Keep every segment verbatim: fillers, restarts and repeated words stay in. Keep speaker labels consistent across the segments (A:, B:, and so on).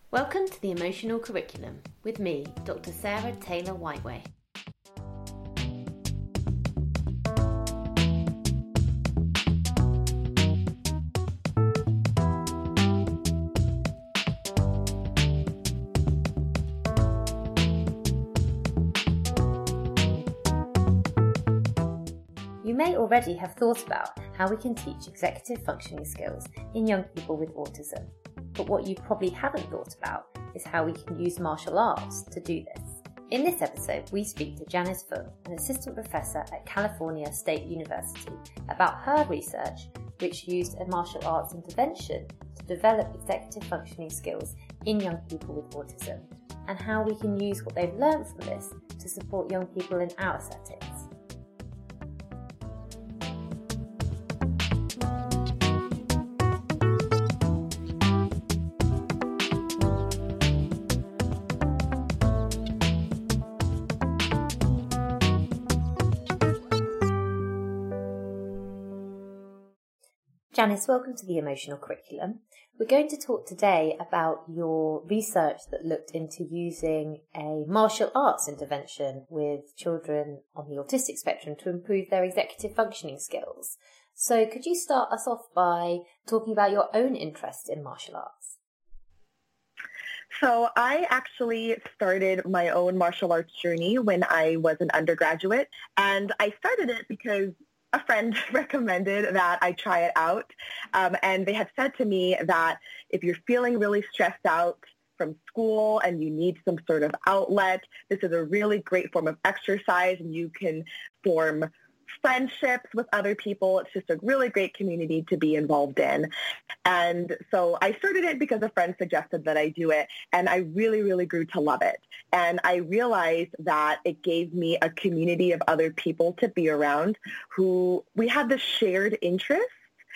A: Welcome to the Emotional Curriculum with me, Doctor Sarah Taylor Whiteway. You may already have thought about how we can teach executive functioning skills in young people with autism. But what you probably haven't thought about is how we can use martial arts to do this. In this episode, we speak to Janice Fung, an assistant professor at California State University, about her research, which used a martial arts intervention to develop executive functioning skills in young people with autism, and how we can use what they've learned from this to support young people in our settings. Janice, welcome to the Emotional Curriculum. We're going to talk today about your research that looked into using a martial arts intervention with children on the autistic spectrum to improve their executive functioning skills. So could you start us off by talking about your own interest in martial arts?
B: So I actually started my own martial arts journey when I was an undergraduate, and I started it because a friend recommended that I try it out, um, and they had said to me that if you're feeling really stressed out from school and you need some sort of outlet, this is a really great form of exercise, and you can form friendships with other people. It's just a really great community to be involved in. And so I started it because a friend suggested that I do it, and I really, really grew to love it. And I realized that it gave me a community of other people to be around who we had this shared interest.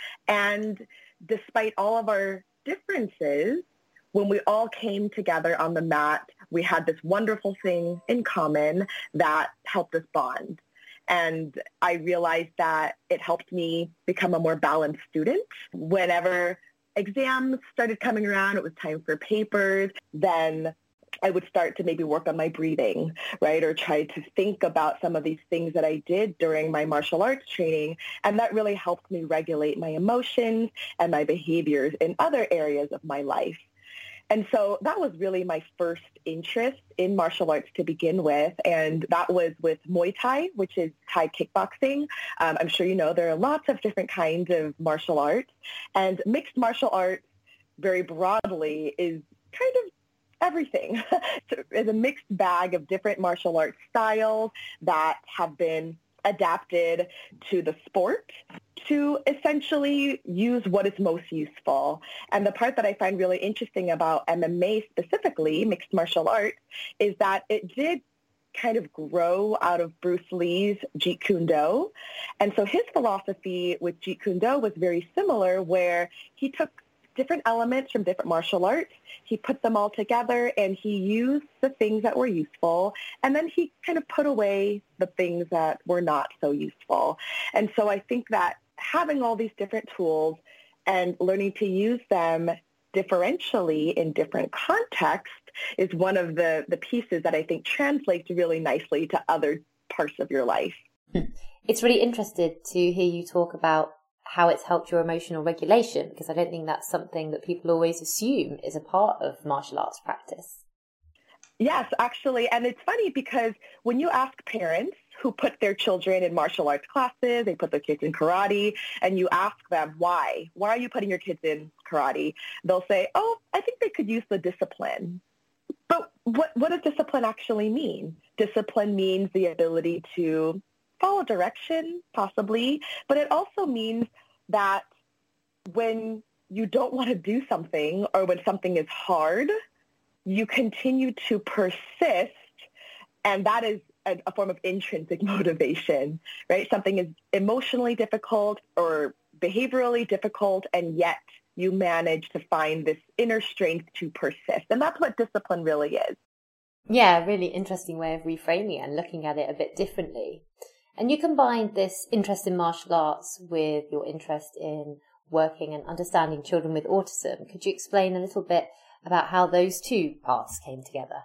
B: And despite all of our differences, when we all came together on the mat, we had this wonderful thing in common that helped us bond. And I realized that it helped me become a more balanced student. Whenever exams started coming around, it was time for papers, then I would start to maybe work on my breathing, right, or try to think about some of these things that I did during my martial arts training. And that really helped me regulate my emotions and my behaviors in other areas of my life. And so that was really my first interest in martial arts to begin with, and that was with Muay Thai, which is Thai kickboxing. Um, I'm sure you know there are lots of different kinds of martial arts, and mixed martial arts, very broadly, is kind of everything. It's a mixed bag of different martial arts styles that have been adapted to the sport to essentially use what is most useful. And the part that I find really interesting about M M A specifically, mixed martial arts, is that it did kind of grow out of Bruce Lee's Jeet Kune Do. And so his philosophy with Jeet Kune Do was very similar, where he took different elements from different martial arts, he put them all together, and he used the things that were useful, and then he kind of put away the things that were not so useful. And so I think that having all these different tools and learning to use them differentially in different contexts is one of the, the pieces that I think translates really nicely to other parts of your life.
A: It's really interesting to hear you talk about how it's helped your emotional regulation, because I don't think that's something that people always assume is a part of martial arts practice.
B: Yes, actually. And it's funny because when you ask parents who put their children in martial arts classes, they put their kids in karate, and you ask them why, why are you putting your kids in karate? They'll say, oh, I think they could use the discipline. But what, what does discipline actually mean? Discipline means the ability to follow direction, possibly, but it also means that when you don't want to do something or when something is hard, you continue to persist, and that is a, a form of intrinsic motivation, right? Something is emotionally difficult or behaviorally difficult, and yet you manage to find this inner strength to persist, and that's what discipline really is.
A: Yeah, really interesting way of reframing it and looking at it a bit differently. And you combined this interest in martial arts with your interest in working and understanding children with autism. Could you explain a little bit about how those two paths came together?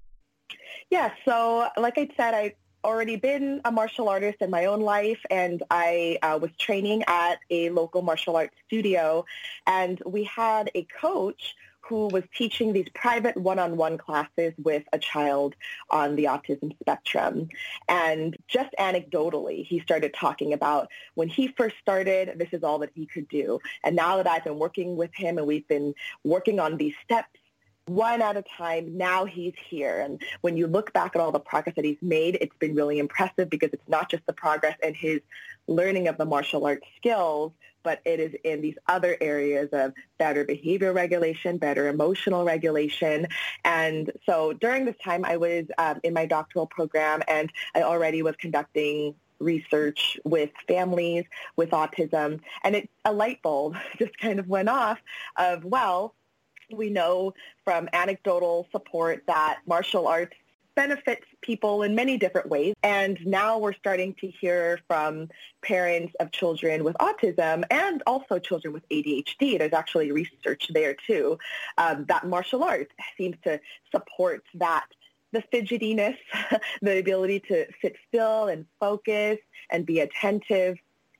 B: Yeah, so like I said, I've already been a martial artist in my own life, and I uh, was training at a local martial arts studio, and we had a coach who was teaching these private one-on-one classes with a child on the autism spectrum. And just anecdotally, he started talking about when he first started, this is all that he could do. And now that I've been working with him and we've been working on these steps one at a time, now he's here. And when you look back at all the progress that he's made, it's been really impressive because it's not just the progress in his learning of the martial arts skills, but it is in these other areas of better behavior regulation, better emotional regulation. And so during this time, I was um, in my doctoral program, and I already was conducting research with families with autism. And it, a light bulb just kind of went off of, well, we know from anecdotal support that martial arts benefits people in many different ways. And now we're starting to hear from parents of children with autism and also children with A D H D. There's actually research there too, um, that martial arts seems to support that, the fidgetiness, the ability to sit still and focus and be attentive.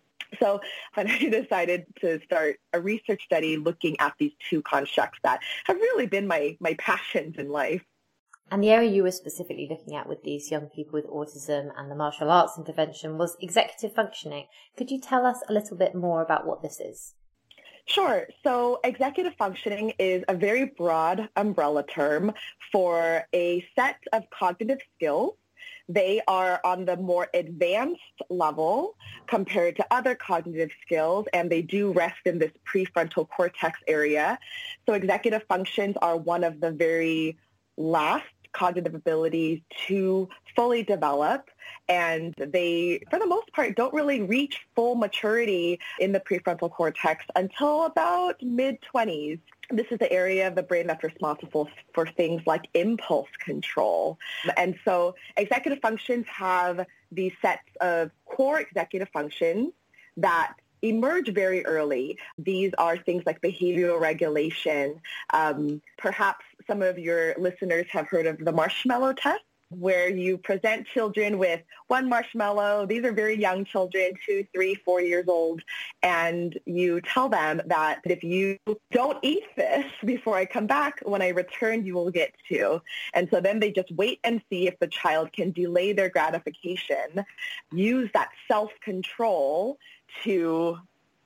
B: So I decided to start a research study looking at these two constructs that have really been my, my passions in life.
A: And the area you were specifically looking at with these young people with autism and the martial arts intervention was executive functioning. Could you tell us a little bit more about what this is?
B: Sure. So executive functioning is a very broad umbrella term for a set of cognitive skills. They are on the more advanced level compared to other cognitive skills, and they do rest in this prefrontal cortex area. So executive functions are one of the very last cognitive abilities to fully develop, and they, for the most part, don't really reach full maturity in the prefrontal cortex until about mid-twenties. This is the area of the brain that's responsible for things like impulse control. And so executive functions have these sets of core executive functions that emerge very early. These are things like behavioral regulation. Um, perhaps some of your listeners have heard of the marshmallow test, where you present children with one marshmallow. These are very young children, two, three, four years old, and you tell them that if you don't eat this before I come back, when I return, you will get two. And so then they just wait and see if the child can delay their gratification, use that self-control to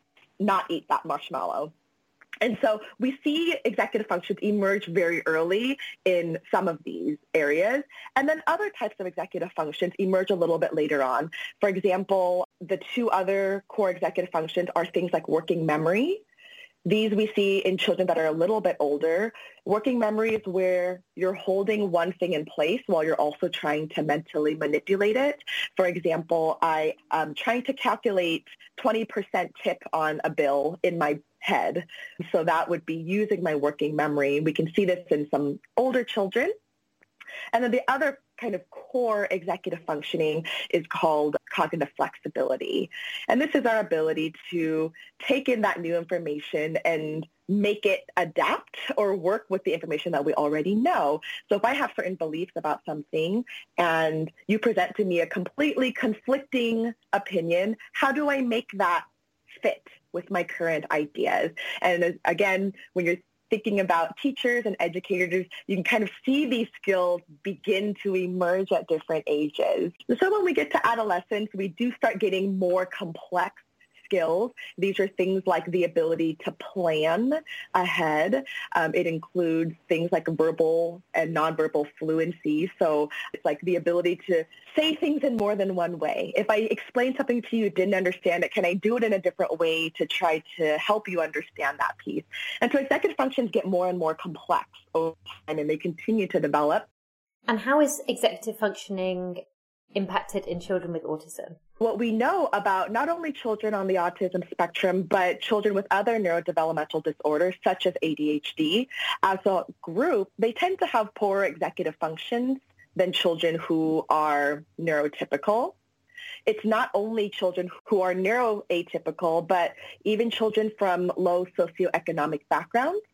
B: not eat that marshmallow. And so we see executive functions emerge very early in some of these areas. And then other types of executive functions emerge a little bit later on. For example, the two other core executive functions are things like working memory. These we see in children that are a little bit older. Working memory is where you're holding one thing in place while you're also trying to mentally manipulate it. For example, I am trying to calculate twenty percent tip on a bill in my head. So that would be using my working memory. We can see this in some older children. And then the other kind of core executive functioning is called cognitive flexibility. And this is our ability to take in that new information and make it adapt or work with the information that we already know. So if I have certain beliefs about something and you present to me a completely conflicting opinion, how do I make that fit with my current ideas? And again, when you're thinking about teachers and educators, you can kind of see these skills begin to emerge at different ages. So when we get to adolescence, we do start getting more complex skills. These are things like the ability to plan ahead. Um, it includes things like verbal and nonverbal fluency. So it's like the ability to say things in more than one way. If I explain something to you, didn't understand it, can I do it in a different way to try to help you understand that piece? And so executive functions get more and more complex over time, and they continue to develop.
A: And how is executive functioning impacted in children with autism?
B: What we know about not only children on the autism spectrum, but children with other neurodevelopmental disorders, such as A D H D, as a group, they tend to have poorer executive functions than children who are neurotypical. It's not only children who are neuroatypical, but even children from low socioeconomic backgrounds.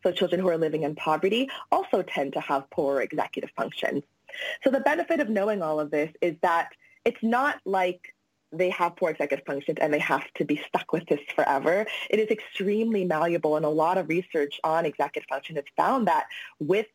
B: so children who are living in poverty, also tend to have poorer executive functions. So the benefit of knowing all of this is that it's not like they have poor executive functions and they have to be stuck with this forever. It is extremely malleable, and a lot of research on executive function has found that with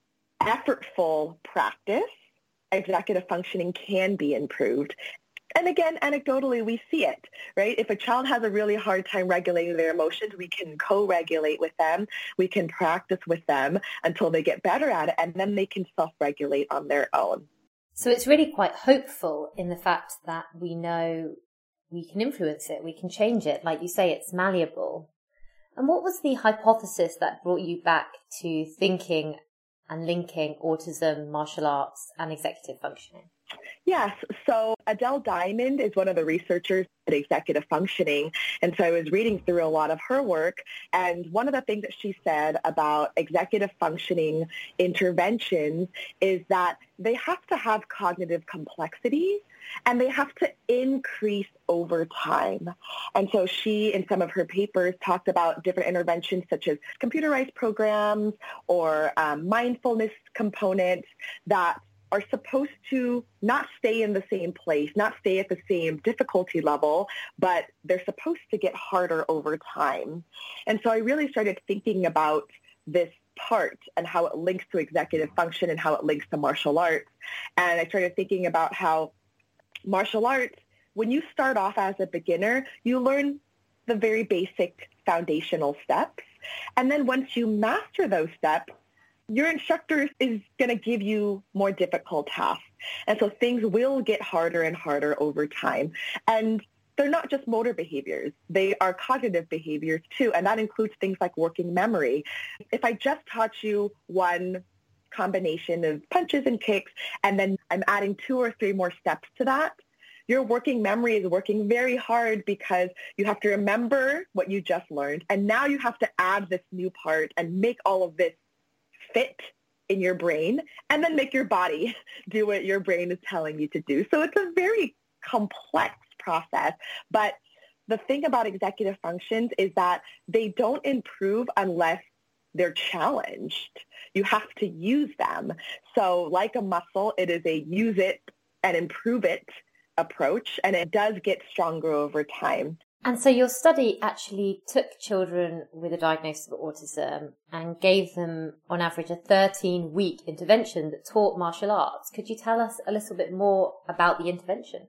B: effortful practice, executive functioning can be improved. And again, anecdotally, we see it, right? If a child has a really hard time regulating their emotions, we can co-regulate with them. We can practice with them until they get better at it, and then they can self-regulate on their own.
A: So it's really quite hopeful in the fact that we know we can influence it, we can change it. Like you say, it's malleable. And what was the hypothesis that brought you back to thinking and linking autism, martial arts, and executive functioning?
B: Yes. So Adele Diamond is one of the researchers at Executive Functioning. And so I was reading through a lot of her work. And one of the things that she said about executive functioning interventions is that they have to have cognitive complexity and they have to increase over time. And so she, in some of her papers, talked about different interventions such as computerized programs or um, mindfulness components that are supposed to not stay in the same place, not stay at the same difficulty level, but they're supposed to get harder over time. And so I really started thinking about this part and how it links to executive function and how it links to martial arts. And I started thinking about how martial arts, when you start off as a beginner, you learn the very basic foundational steps. And then once you master those steps, your instructor is going to give you more difficult tasks. And so things will get harder and harder over time. And they're not just motor behaviors. They are cognitive behaviors too. And that includes things like working memory. If I just taught you one combination of punches and kicks, and then I'm adding two or three more steps to that, your working memory is working very hard because you have to remember what you just learned. And now you have to add this new part and make all of this fit in your brain and then make your body do what your brain is telling you to do. So it's a very complex process. But the thing about executive functions is that they don't improve unless they're challenged. You have to use them. So like a muscle, it is a use it and improve it approach, and it does get stronger over time.
A: And so your study actually took children with a diagnosis of autism and gave them, on average, a thirteen-week intervention that taught martial arts. Could you tell us a little bit more about the intervention?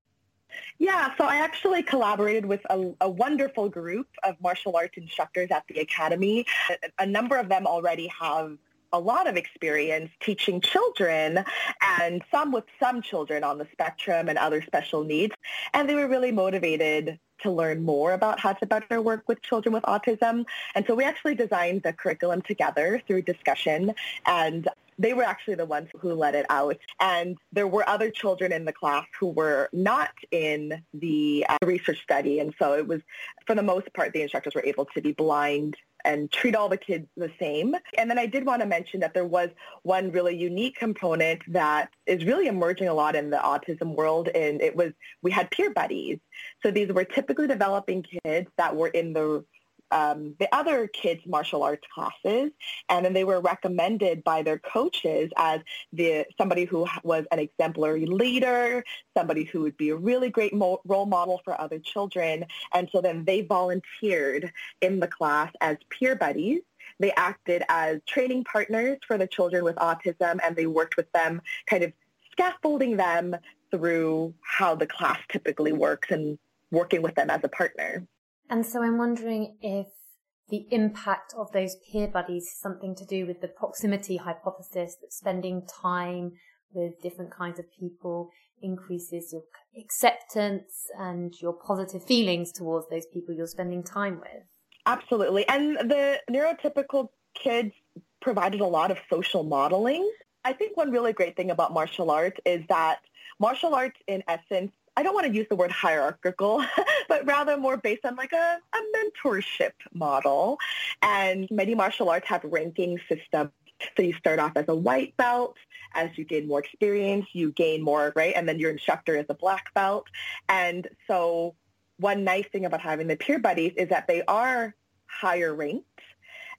B: Yeah, so I actually collaborated with a, a wonderful group of martial arts instructors at the Academy. A, a number of them already have a lot of experience teaching children, and some with some children on the spectrum and other special needs. And they were really motivated to learn more about how to better work with children with autism. And so we actually designed the curriculum together through discussion, and they were actually the ones who let it out. And there were other children in the class who were not in the uh, research study. And so it was, for the most part, the instructors were able to be blind and treat all the kids the same. And then I did want to mention that there was one really unique component that is really emerging a lot in the autism world, and it was we had peer buddies. So these were typically developing kids that were in the Um, the other kids' martial arts classes, and then they were recommended by their coaches as the somebody who was an exemplary leader, somebody who would be a really great mo- role model for other children. And so then they volunteered in the class as peer buddies. They acted as training partners for the children with autism, and they worked with them, kind of scaffolding them through how the class typically works and working with them as a partner.
A: And so I'm wondering if the impact of those peer buddies is something to do with the proximity hypothesis, that spending time with different kinds of people increases your acceptance and your positive feelings towards those people you're spending time with.
B: Absolutely. And the neurotypical kids provided a lot of social modeling. I think one really great thing about martial arts is that martial arts, in essence, I don't want to use the word hierarchical, but rather more based on like a, a mentorship model. And many martial arts have ranking systems. So you start off as a white belt. As you gain more experience, you gain more, right? And then your instructor is a black belt. And so one nice thing about having the peer buddies is that they are higher ranked.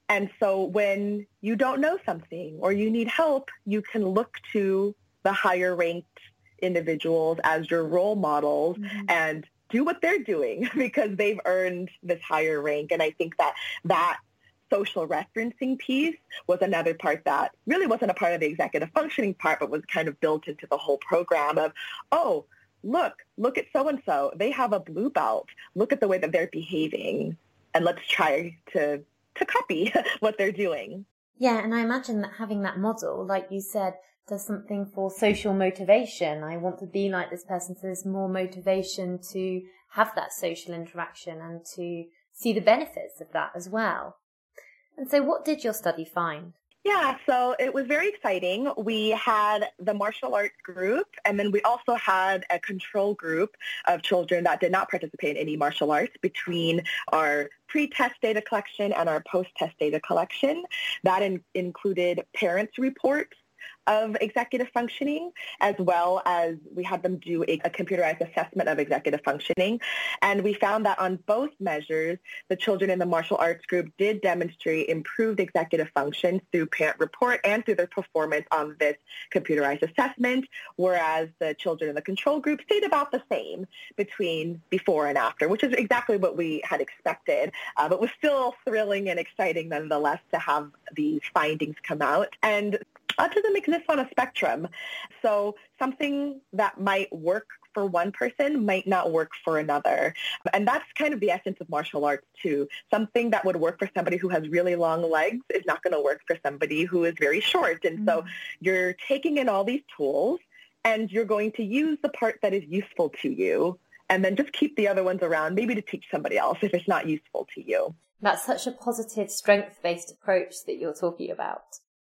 B: And so when you don't know something or you need help, you can look to the higher ranked individuals as your role models mm-hmm. and do what they're doing because they've earned this higher rank. And I think that that social referencing piece was another part that really wasn't a part of the executive functioning part, but was kind of built into the whole program of, oh, look, look at so-and-so. They have a blue belt. Look at the way that they're behaving. And let's try to, to copy what they're doing.
A: Yeah, and I imagine that having that model, like you said, does something for social motivation. I want to be like this person, so there's more motivation to have that social interaction and to see the benefits of that as well. And so what did your study find?
B: Yeah, so it was very exciting. We had the martial arts group, and then we also had a control group of children that did not participate in any martial arts between our pre-test data collection and our post-test data collection. That in- included parents' reports of executive functioning, as well as we had them do a, a computerized assessment of executive functioning. And we found that on both measures, the children in the martial arts group did demonstrate improved executive function through parent report and through their performance on this computerized assessment, whereas the children in the control group stayed about the same between before and after, which is exactly what we had expected, uh, but was still thrilling and exciting nonetheless to have these findings come out. And autism exists on a spectrum, so something that might work for one person might not work for another. And that's kind of the essence of martial arts too. Something that would work for somebody who has really long legs is not going to work for somebody who is very short. And mm-hmm. so you're taking in all these tools and you're going to use the part that is useful to you and then just keep the other ones around, maybe to teach somebody else if it's not useful to you.
A: That's such a positive, strength-based approach that you're talking about.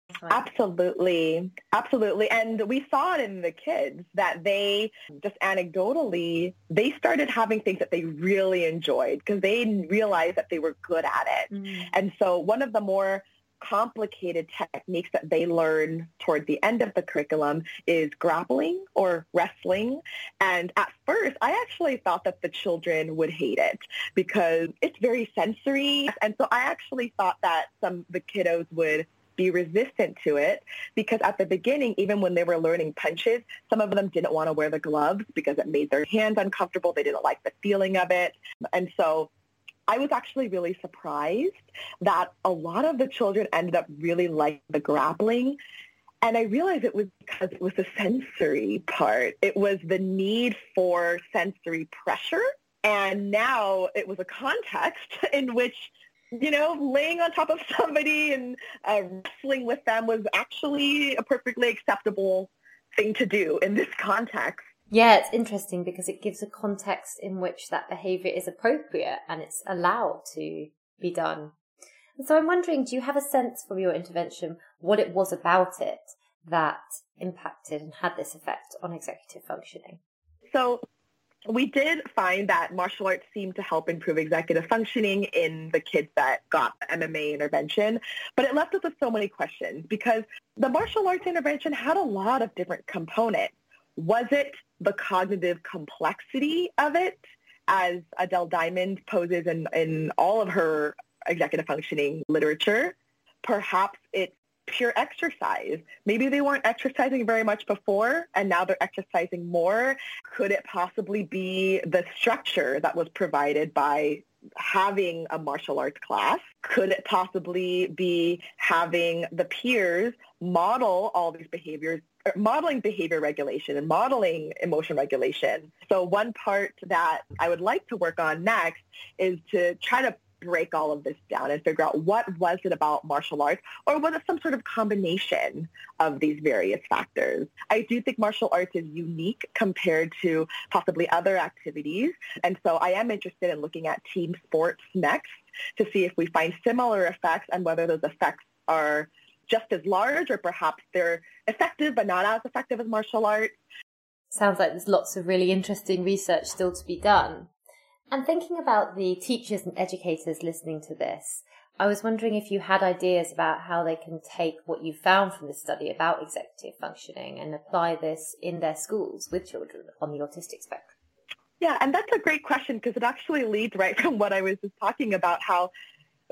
B: Absolutely. Absolutely. And we saw it in the kids that they just anecdotally, they started having things that they really enjoyed because they realized that they were good at it. Mm. And so one of the more complicated techniques that they learn toward the end of the curriculum is grappling or wrestling. And at first, I actually thought that the children would hate it because it's very sensory. And so I actually thought that some of the kiddos would be resistant to it because at the beginning, even when they were learning punches, some of them didn't want to wear the gloves because it made their hands uncomfortable. They didn't like the feeling of it. And so I was actually really surprised that a lot of the children ended up really liking the grappling. And I realized it was because it was the sensory part. It was the need for sensory pressure. And now it was a context in which, you know, laying on top of somebody and uh, wrestling with them was actually a perfectly acceptable thing to do in this context.
A: Yeah, it's interesting because it gives a context in which that behaviour is appropriate and it's allowed to be done. And so I'm wondering, do you have a sense from your intervention what it was about it that impacted and had this effect on executive functioning?
B: So we did find that martial arts seemed to help improve executive functioning in the kids that got M M A intervention, but it left us with so many questions because the martial arts intervention had a lot of different components. Was it the cognitive complexity of it, as Adele Diamond poses in, in all of her executive functioning literature? Perhaps it's pure exercise. Maybe they weren't exercising very much before and now they're exercising more. Could it possibly be the structure that was provided by having a martial arts class? Could it possibly be having the peers model all these behaviors, modeling behavior regulation and modeling emotion regulation? So one part that I would like to work on next is to try to break all of this down and figure out what was it about martial arts, or was it some sort of combination of these various factors? I do think martial arts is unique compared to possibly other activities. And so I am interested in looking at team sports next to see if we find similar effects and whether those effects are just as large or perhaps they're effective but not as effective as martial arts.
A: Sounds like there's lots of really interesting research still to be done. And thinking about the teachers and educators listening to this, I was wondering if you had ideas about how they can take what you found from this study about executive functioning and apply this in their schools with children on the autistic spectrum.
B: Yeah, and that's a great question because it actually leads right from what I was just talking about, how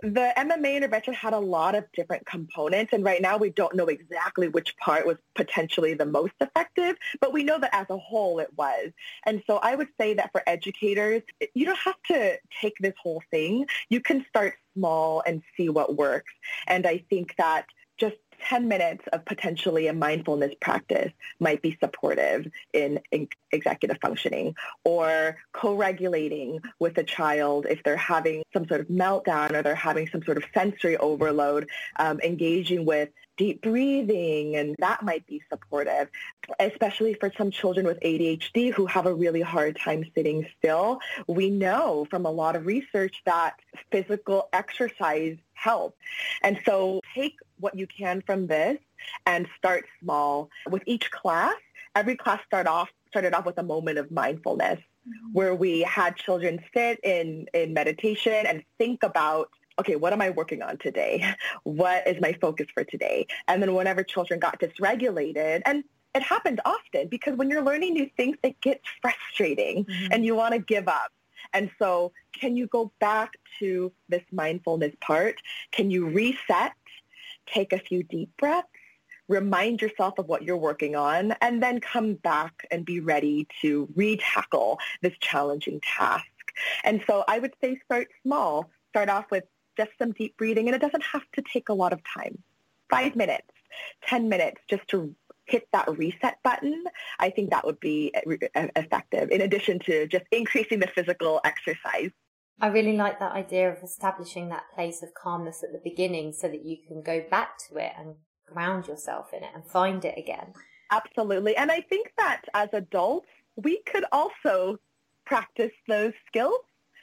B: The M M A intervention had a lot of different components, and right now we don't know exactly which part was potentially the most effective, but we know that as a whole it was. And so I would say that for educators, you don't have to take this whole thing. You can start small and see what works. And I think that just ten minutes of potentially a mindfulness practice might be supportive in, in executive functioning, or co-regulating with a child if they're having some sort of meltdown or they're having some sort of sensory overload, um, engaging with deep breathing, and that might be supportive, especially for some children with A D H D who have a really hard time sitting still. We know from a lot of research that physical exercise helps. And so take what you can from this and start small. With each class, every class start off, started off with a moment of mindfulness, mm-hmm. where we had children sit in, in meditation and think about, okay, what am I working on today? What is my focus for today? And then whenever children got dysregulated, and it happens often because when you're learning new things, it gets frustrating, mm-hmm. and you want to give up. And so can you go back to this mindfulness part? Can you reset, take a few deep breaths, remind yourself of what you're working on, and then come back and be ready to re-tackle this challenging task? And so I would say start small. Start off with just some deep breathing, and it doesn't have to take a lot of time. Five minutes, ten minutes, just to hit that reset button. I think that would be effective, in addition to just increasing the physical exercise.
A: I really like that idea of establishing that place of calmness at the beginning so that you can go back to it and ground yourself in it and find it again.
B: Absolutely. And I think that as adults, we could also practice those skills.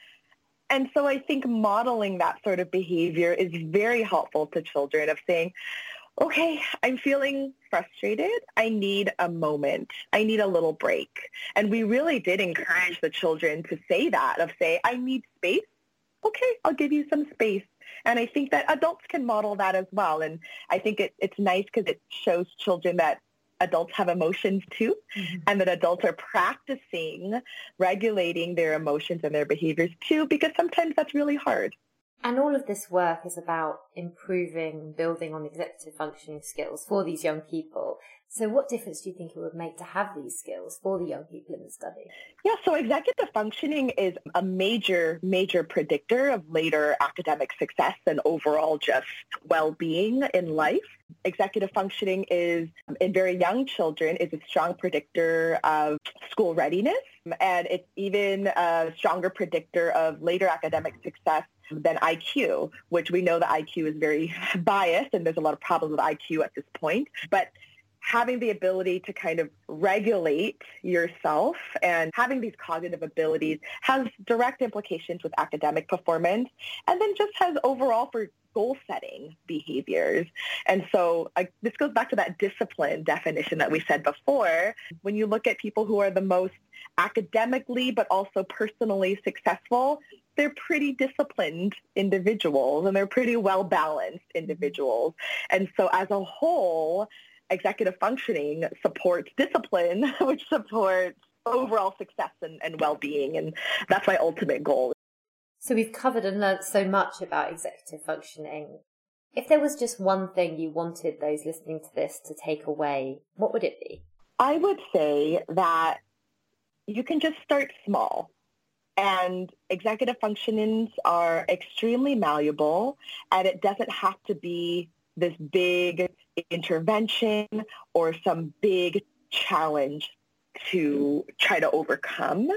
B: And so I think modeling that sort of behavior is very helpful to children, of saying, okay, I'm feeling frustrated. I need a moment. I need a little break. And we really did encourage the children to say that, of say, I need space. Okay, I'll give you some space. And I think that adults can model that as well. And I think it, it's nice because it shows children that adults have emotions too, mm-hmm. and that adults are practicing regulating their emotions and their behaviors too, because sometimes that's really hard.
A: And all of this work is about improving, building on executive functioning skills for these young people. So what difference do you think it would make to have these skills for the young people in the study?
B: Yeah, so executive functioning is a major, major predictor of later academic success and overall just well-being in life. Executive functioning is, in very young children, is a strong predictor of school readiness, and it's even a stronger predictor of later academic success than I Q, which we know that I Q is very biased, and there's a lot of problems with I Q at this point. But having the ability to kind of regulate yourself and having these cognitive abilities has direct implications with academic performance, and then just has overall for goal-setting behaviors. And so uh, this goes back to that discipline definition that we said before. When you look at people who are the most academically but also personally successful, they're pretty disciplined individuals, and they're pretty well-balanced individuals. And so as a whole, executive functioning supports discipline, which supports overall success and, and well-being. And that's my ultimate goal.
A: So we've covered and learnt so much about executive functioning. If there was just one thing you wanted those listening to this to take away, what would it be?
B: I would say that you can just start small. And executive functionings are extremely malleable, and it doesn't have to be this big intervention or some big challenge to try to overcome.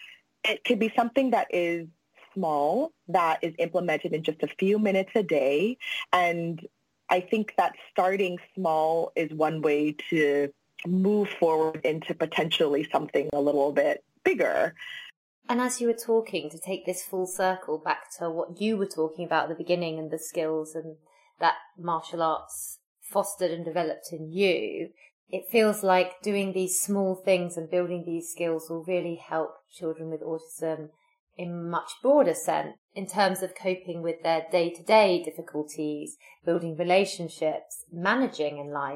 B: It could be something that is small, that is implemented in just a few minutes a day. And I think that starting small is one way to move forward into potentially something a little bit bigger.
A: And as you were talking, to take this full circle back to what you were talking about at the beginning and the skills and that martial arts fostered and developed in you, it feels like doing these small things and building these skills will really help children with autism in much broader sense in terms of coping with their day-to-day difficulties, building relationships, managing in life.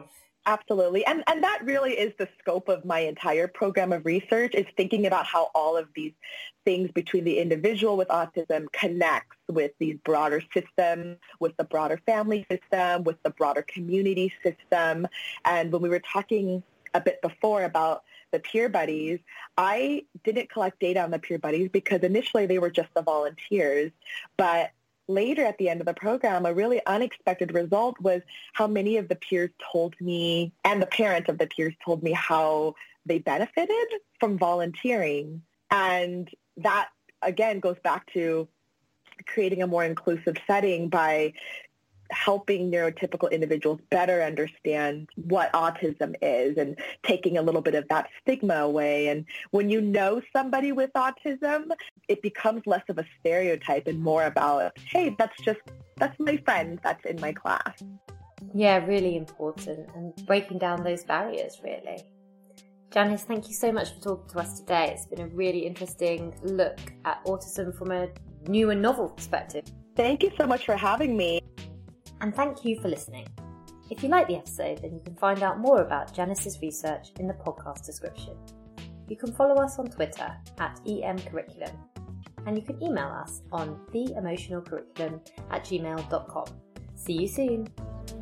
B: Absolutely. And and that really is the scope of my entire program of research, is thinking about how all of these things between the individual with autism connects with these broader systems, with the broader family system, with the broader community system. And when we were talking a bit before about the peer buddies, I didn't collect data on the peer buddies because initially they were just the volunteers. But later at the end of the program, a really unexpected result was how many of the peers told me, and the parents of the peers told me, how they benefited from volunteering. And that, again, goes back to creating a more inclusive setting by helping neurotypical individuals better understand what autism is and taking a little bit of that stigma away. And when you know somebody with autism, it becomes less of a stereotype and more about, hey, that's just, that's my friend that's in my class.
A: Yeah, really important, and breaking down those barriers, really. Janice, thank you so much for talking to us today. It's been a really interesting look at autism from a new and novel perspective.
B: Thank you so much for having me.
A: And thank you for listening. If you like the episode, then you can find out more about Janice's research in the podcast description. You can follow us on Twitter at E M Curriculum, and you can email us on the emotional curriculum at gmail dot com. See you soon.